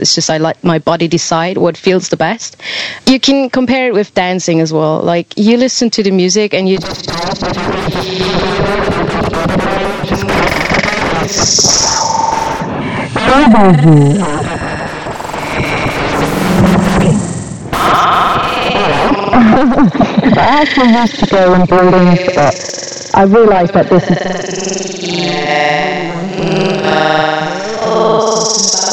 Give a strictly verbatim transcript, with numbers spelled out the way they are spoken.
It's just I let my body decide what feels the best. You can compare it with dancing as well. Like, you listen to the music and you just... I actually used to go and buildings, but I realised that this is...